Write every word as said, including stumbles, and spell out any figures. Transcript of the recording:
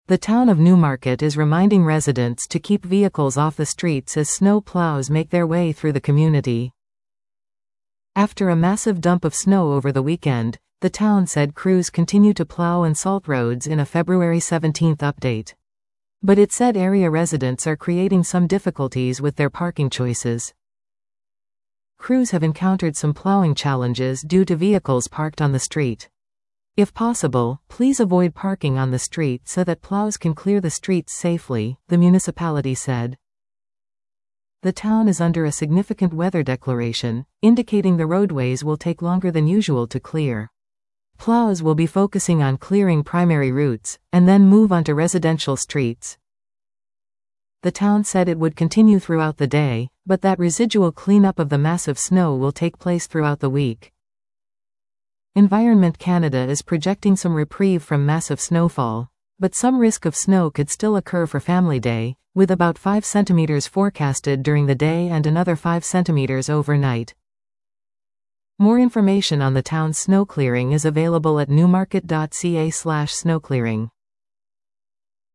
The town of Newmarket is reminding residents to keep vehicles off the streets as snow plows make their way through the community. After a massive dump of snow over the weekend, the town said crews continue to plow and salt roads in a February seventeenth update. But it said area residents are creating some difficulties with their parking choices. Crews have encountered some plowing challenges due to vehicles parked on the street. If possible, please avoid parking on the street so that plows can clear the streets safely, the municipality said. The town is under a significant weather declaration, indicating the roadways will take longer than usual to clear. Plows will be focusing on clearing primary routes, and then move onto residential streets. The town said it would continue throughout the day, but that residual cleanup of the massive snow will take place throughout the week. Environment Canada is projecting some reprieve from massive snowfall, but some risk of snow could still occur for Family Day, with about five centimeters forecasted during the day and another five centimeters overnight. More information on the town's snow clearing is available at newmarket dot c a slash snowclearing.